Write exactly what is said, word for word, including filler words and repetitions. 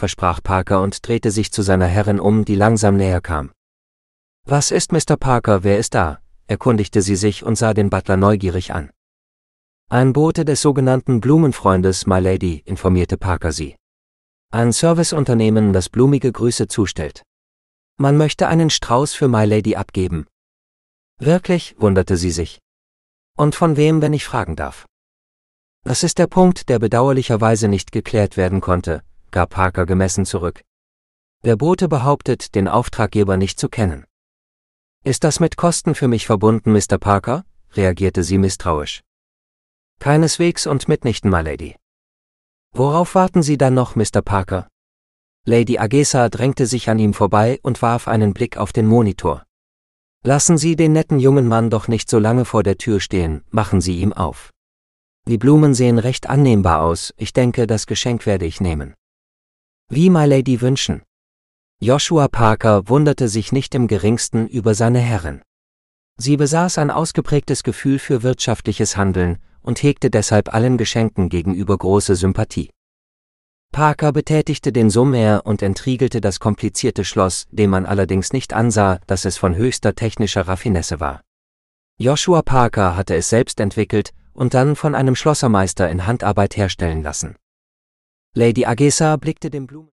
versprach Parker und drehte sich zu seiner Herrin um, die langsam näher kam. »Was ist, Mister Parker, wer ist da?« erkundigte sie sich und sah den Butler neugierig an. »Ein Bote des sogenannten Blumenfreundes, My Lady«, informierte Parker sie. »Ein Serviceunternehmen, das blumige Grüße zustellt. Man möchte einen Strauß für My Lady abgeben.« »Wirklich?«, wunderte sie sich. »Und von wem, wenn ich fragen darf?« »Das ist der Punkt, der bedauerlicherweise nicht geklärt werden konnte«, gab Parker gemessen zurück. »Der Bote behauptet, den Auftraggeber nicht zu kennen.« »Ist das mit Kosten für mich verbunden, Mister Parker?«, reagierte sie misstrauisch. »Keineswegs und mitnichten, My Lady.« »Worauf warten Sie dann noch, Mister Parker?« Lady Agesa drängte sich an ihm vorbei und warf einen Blick auf den Monitor. »Lassen Sie den netten jungen Mann doch nicht so lange vor der Tür stehen, machen Sie ihm auf. Die Blumen sehen recht annehmbar aus, ich denke, das Geschenk werde ich nehmen.« »Wie My Lady wünschen.« Joshua Parker wunderte sich nicht im geringsten über seine Herrin. Sie besaß ein ausgeprägtes Gefühl für wirtschaftliches Handeln und hegte deshalb allen Geschenken gegenüber große Sympathie. Parker betätigte den Summer und entriegelte das komplizierte Schloss, dem man allerdings nicht ansah, dass es von höchster technischer Raffinesse war. Joshua Parker hatte es selbst entwickelt und dann von einem Schlossermeister in Handarbeit herstellen lassen. Lady Agesa blickte dem Blumen